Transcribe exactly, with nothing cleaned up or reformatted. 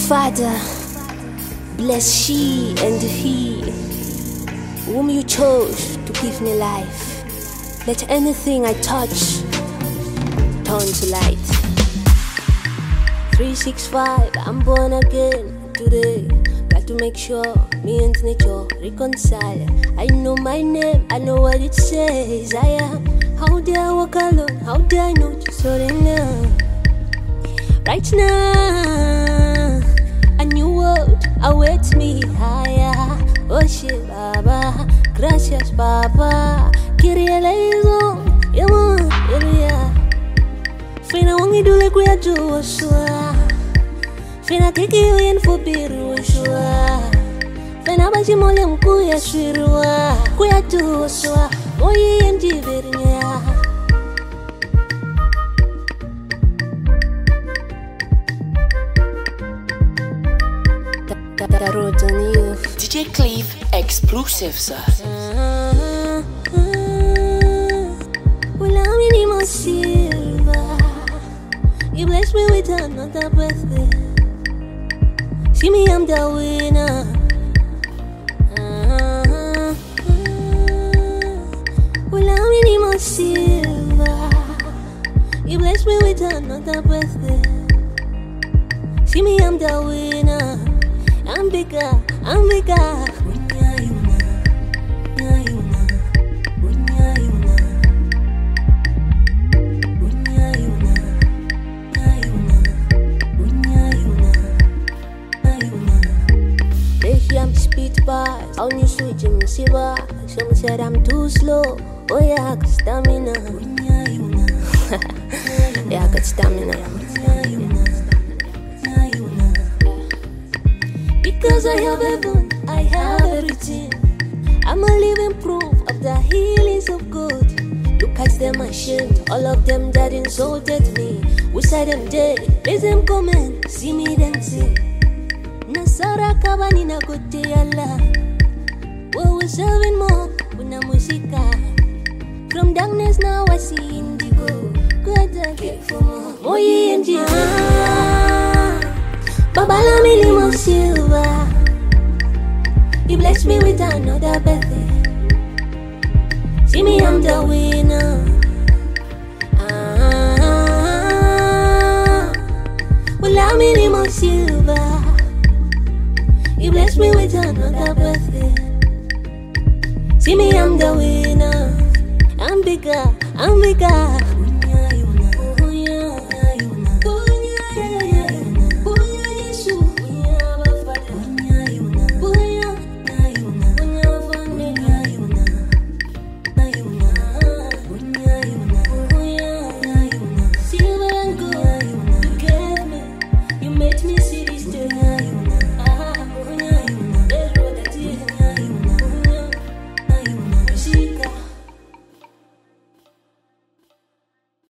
Father, bless she and he whom you chose to give me life. Let anything I touch turn to light. three sixty-five, I'm born again today. Got to make sure me and nature reconcile. I know my name, I know what it says. I am. How dare I walk alone? How dare I know to surrender? Right now, a new world awaits me higher. Oh shit, Baba, gracias, Baba. Kyrie eleison, yama, yeah. Fina wangi dule kuya Joshua. Fina kiki yen fubiru Joshua. Fina baji mole mkuya shirua. Kuya Joshua, moyi yen jibirinya. D J Cleve exclusive, sir. Uh, uh, well, I'm in my silver. You bless me with another birthday. See me, I'm the winner. Uh, uh, well, I'm in my silver. You bless me with another birthday. See me, I'm the winner. I'm bigger, I'm bigger. I'm speed bars, on you switch him, see what? Some said I'm too slow. Oh yeah, I got stamina. Yeah, I got stamina. Because I have heaven, I have everything. I'm a living proof of the healings of God. Look at them ashamed, all of them that insulted me. We said them dead, let them come and see me dancing. Nasara kabani na kote Allah. Well, we're serving more with na musica. From darkness now I see indigo. Good I get for more. Moyi indigo. Baba la me limo silver. You bless me with another birthday. See me, I'm the winner. Ah, well, I'm in limo silver. You bless me with another birthday. See me, I'm the winner. I'm bigger, I'm bigger.